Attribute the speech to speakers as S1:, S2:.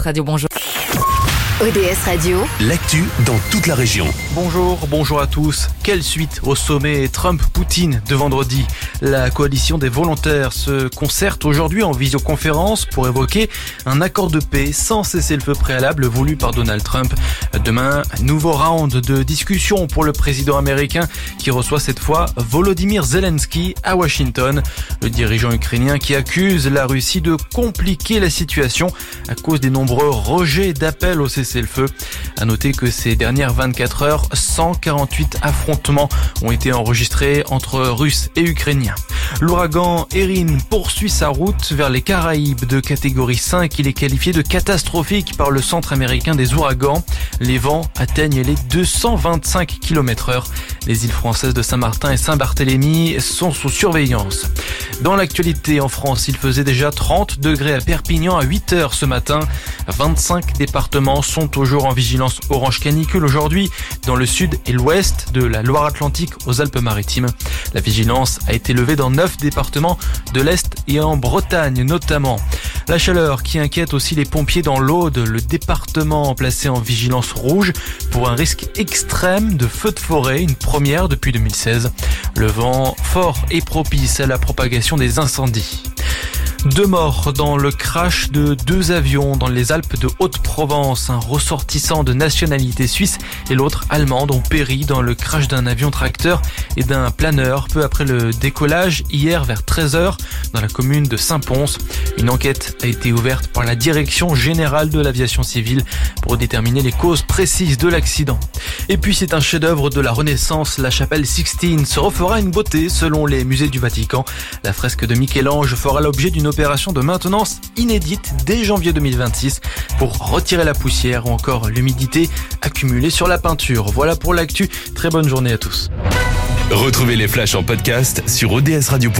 S1: Radio, bonjour.
S2: ODS Radio,
S3: l'actu dans toute la région.
S4: Bonjour à tous. Quelle suite au sommet Trump-Poutine de vendredi? La coalition des volontaires se concerte aujourd'hui en visioconférence pour évoquer un accord de paix sans cessez-le-feu préalable voulu par Donald Trump. Demain, nouveau round de discussion pour le président américain qui reçoit cette fois Volodymyr Zelensky à Washington. Le dirigeant ukrainien qui accuse la Russie de compliquer la situation à cause des nombreux rejets d'appels au cessez-le-feu. À noter que ces dernières 24 heures, 148 affrontements ont été enregistrés entre Russes et Ukrainiens. L'ouragan Erin poursuit sa route vers les Caraïbes de catégorie 5. Il est qualifié de catastrophique par le Centre américain des ouragans. Les vents atteignent les 225 km/h. Les îles françaises de Saint-Martin et Saint-Barthélemy sont sous surveillance. Dans l'actualité en France, il faisait déjà 30 degrés à Perpignan à 8 heures ce matin. 25 départements sont toujours en vigilance orange canicule aujourd'hui dans le sud et l'ouest de la Loire-Atlantique aux Alpes-Maritimes. La vigilance a été levée dans 9 départements de l'Est et en Bretagne notamment. La chaleur qui inquiète aussi les pompiers dans l'Aude, le département placé en vigilance rouge pour un risque extrême de feu de forêt, une première depuis 2016. Le vent fort est propice à la propagation des incendies. 2 morts dans le crash de 2 avions dans les Alpes de Haute-Provence. Un ressortissant de nationalité suisse et l'autre allemande ont péri dans le crash d'un avion tracteur et d'un planeur peu après le décollage hier vers 13h dans la commune de Saint-Pons. Une enquête a été ouverte par la Direction générale de l'aviation civile pour déterminer les causes précises de l'accident. Et puis c'est un chef-d'œuvre de la Renaissance, la chapelle Sixtine se refera une beauté selon les musées du Vatican. La fresque de Michel-Ange fera l'objet d'une opération de maintenance inédite dès janvier 2026 pour retirer la poussière ou encore l'humidité accumulée sur la peinture. Voilà pour l'actu. Très bonne journée à tous.
S3: Retrouvez les flashs en podcast sur odsradio.com.